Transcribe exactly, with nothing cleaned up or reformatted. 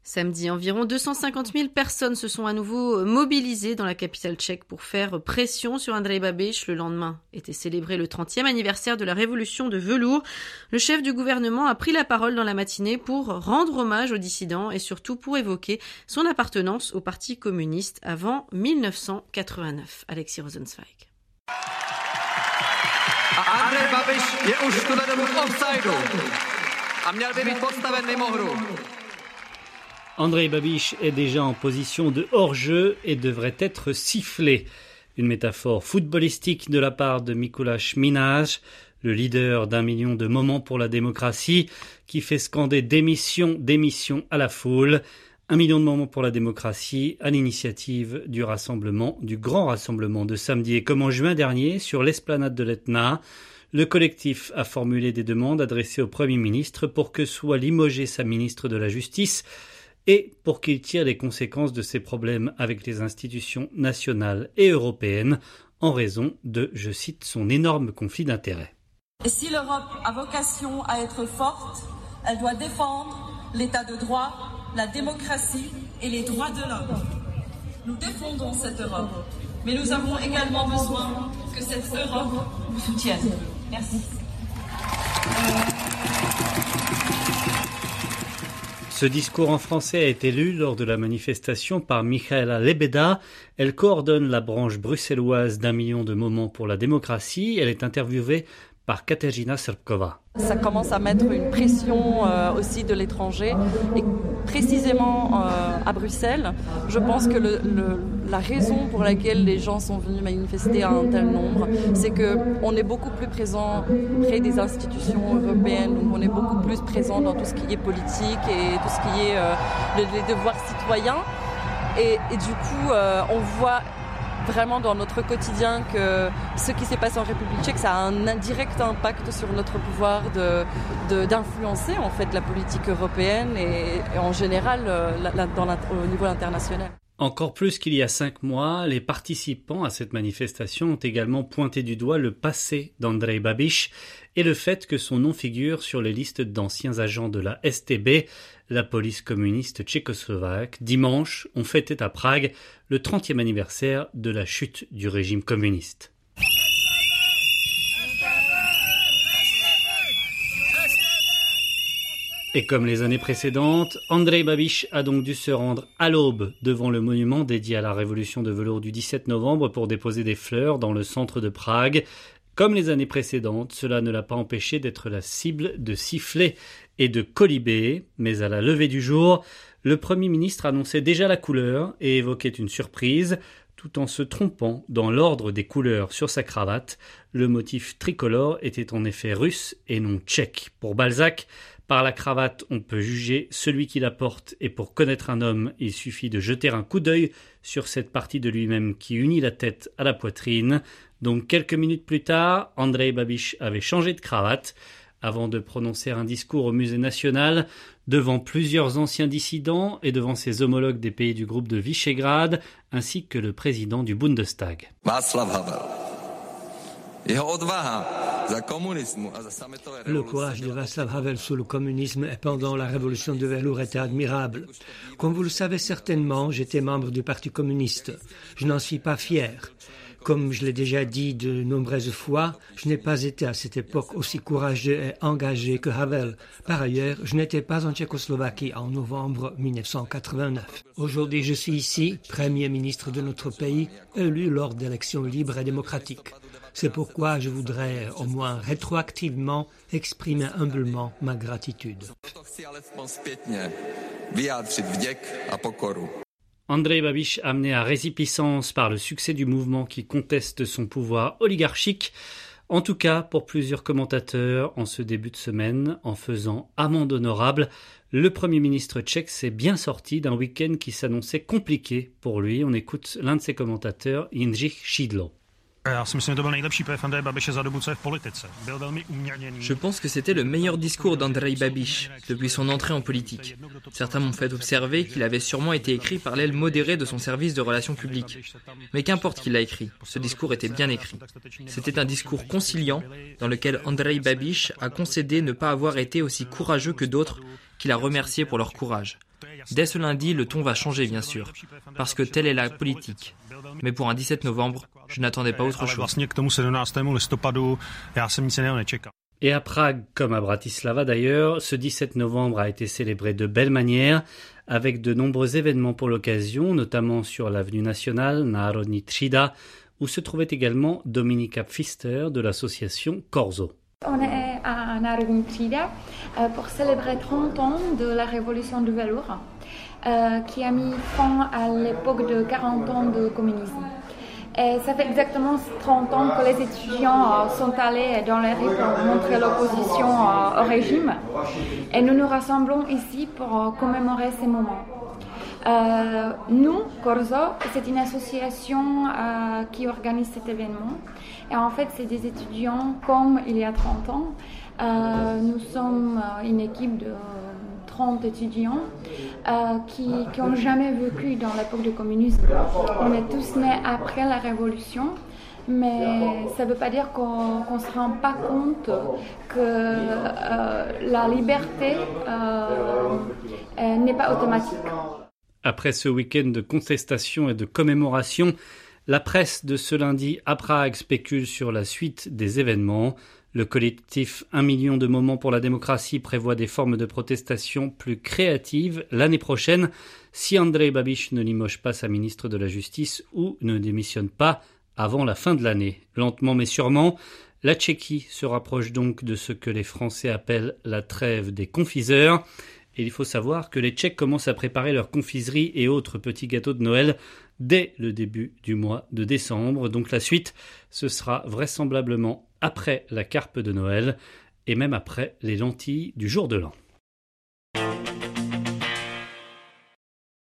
Samedi, environ deux cent cinquante mille personnes se sont à nouveau mobilisées dans la capitale tchèque pour faire pression sur Andrej Babiš. Le lendemain était célébré le trentième anniversaire de la révolution de velours. Le chef du gouvernement a pris la parole dans la matinée pour rendre hommage aux dissidents et surtout pour évoquer son appartenance au Parti communiste avant dix-neuf cent quatre-vingt-neuf. Alexis Rosenzweig. Andrej Babiš je už tu vedou v offsideu a měl by být postaven mimo hru. Andrej Babiš est déjà en position de hors-jeu et devrait être sifflé. Une métaphore footballistique de la part de Mikuláš Minář, le leader d'un million de moments pour la démocratie, qui fait scander démission, démission à la foule. Un million de moments pour la démocratie à l'initiative du rassemblement, du grand rassemblement de samedi. Et comme en juin dernier, sur l'esplanade de l'Etna, le collectif a formulé des demandes adressées au Premier ministre pour que soit limogée sa ministre de la Justice et pour qu'il tire les conséquences de ses problèmes avec les institutions nationales et européennes en raison de, je cite, son énorme conflit d'intérêts. Et si l'Europe a vocation à être forte, elle doit défendre l'état de droit, la démocratie et les droits de l'homme. Nous défendons cette Europe, mais nous avons également besoin que cette Europe nous soutienne. Merci. Ce discours en français a été lu lors de la manifestation par Michaela Lebeda. Elle coordonne la branche bruxelloise d'un million de moments pour la démocratie. Elle est interviewée par Kateřina Srbková. Ça commence à mettre une pression euh, aussi de l'étranger et précisément euh, à Bruxelles, je pense que le, le, la raison pour laquelle les gens sont venus manifester à un tel nombre, c'est qu'on est beaucoup plus présent près des institutions européennes, donc on est beaucoup plus présent dans tout ce qui est politique et tout ce qui est euh, les, les devoirs citoyens et, et du coup euh, on voit vraiment dans notre quotidien que ce qui s'est passé en République tchèque, ça a un indirect impact sur notre pouvoir de, de, d'influencer en fait la politique européenne et, et en général la, la, dans la, au niveau international. Encore plus qu'il y a cinq mois, les participants à cette manifestation ont également pointé du doigt le passé d'Andrej Babiš et le fait que son nom figure sur les listes d'anciens agents de la S T B, la police communiste tchécoslovaque. Dimanche, on fêtait à Prague le trentième anniversaire de la chute du régime communiste. Et comme les années précédentes, Andrej Babiš a donc dû se rendre à l'aube devant le monument dédié à la révolution de velours du dix-sept novembre pour déposer des fleurs dans le centre de Prague. Comme les années précédentes, cela ne l'a pas empêché d'être la cible de sifflets et de colibés. Mais à la levée du jour, le Premier ministre annonçait déjà la couleur et évoquait une surprise, tout en se trompant dans l'ordre des couleurs sur sa cravate. Le motif tricolore était en effet russe et non tchèque. Pour Balzac, par la cravate, on peut juger celui qui la porte et pour connaître un homme, il suffit de jeter un coup d'œil sur cette partie de lui-même qui unit la tête à la poitrine. Donc quelques minutes plus tard, Andrej Babiš avait changé de cravate avant de prononcer un discours au musée national devant plusieurs anciens dissidents et devant ses homologues des pays du groupe de Visegrad ainsi que le président du Bundestag. Václav Havel. Le courage de Václav Havel sous le communisme et pendant la révolution de velours était admirable. Comme vous le savez certainement, j'étais membre du Parti communiste. Je n'en suis pas fier. Comme je l'ai déjà dit de nombreuses fois, je n'ai pas été à cette époque aussi courageux et engagé que Havel. Par ailleurs, je n'étais pas en Tchécoslovaquie en novembre dix-neuf cent quatre-vingt-neuf. Aujourd'hui, je suis ici, Premier ministre de notre pays, élu lors d'élections libres et démocratiques. C'est pourquoi je voudrais, au moins rétroactivement, exprimer humblement ma gratitude. Andrej Babiš, amené à résipiscence par le succès du mouvement qui conteste son pouvoir oligarchique, en tout cas pour plusieurs commentateurs en ce début de semaine, en faisant amende honorable, le Premier ministre tchèque s'est bien sorti d'un week-end qui s'annonçait compliqué pour lui. On écoute l'un de ses commentateurs, Jindřich Šídlo. Je pense que c'était le meilleur discours d'Andrej Babiš depuis son entrée en politique. Certains m'ont fait observer qu'il avait sûrement été écrit par l'aile modérée de son service de relations publiques. Mais qu'importe qui l'a écrit, ce discours était bien écrit. C'était un discours conciliant dans lequel Andrej Babiš a concédé ne pas avoir été aussi courageux que d'autres qu'il a remerciés pour leur courage. Dès ce lundi, le ton va changer, bien sûr, parce que telle est la politique. Mais pour un dix-sept novembre, je n'attendais pas autre chose. Et à Prague, comme à Bratislava d'ailleurs, ce dix-sept novembre a été célébré de belle manière, avec de nombreux événements pour l'occasion, notamment sur l'avenue nationale Národní třída, où se trouvait également Dominika Pfister de l'association Corso. On est à Národní třída pour célébrer trente ans de la révolution du velours, euh, qui a mis fin à l'époque de quarante ans de communisme. Et ça fait exactement trente ans que les étudiants sont allés dans les rues pour montrer l'opposition au régime. Et nous nous rassemblons ici pour commémorer ces moments. Euh, nous, Corso, c'est une association euh, qui organise cet événement. Et en fait, c'est des étudiants comme il y a trente ans. Euh, nous sommes une équipe de trente étudiants euh, qui n'ont jamais vécu dans l'époque du communisme. On est tous nés après la Révolution, mais ça ne veut pas dire qu'on ne se rend pas compte que euh, la liberté euh, n'est pas automatique. Après ce week-end de contestation et de commémoration, la presse de ce lundi à Prague spécule sur la suite des événements. Le collectif Un million de moments pour la démocratie prévoit des formes de protestation plus créatives l'année prochaine si Andrej Babiš ne limoge pas sa ministre de la Justice ou ne démissionne pas avant la fin de l'année. Lentement mais sûrement, la Tchéquie se rapproche donc de ce que les Français appellent la trêve des confiseurs. Et il faut savoir que les Tchèques commencent à préparer leurs confiseries et autres petits gâteaux de Noël dès le début du mois de décembre. Donc la suite, ce sera vraisemblablement après la carpe de Noël et même après les lentilles du jour de l'an.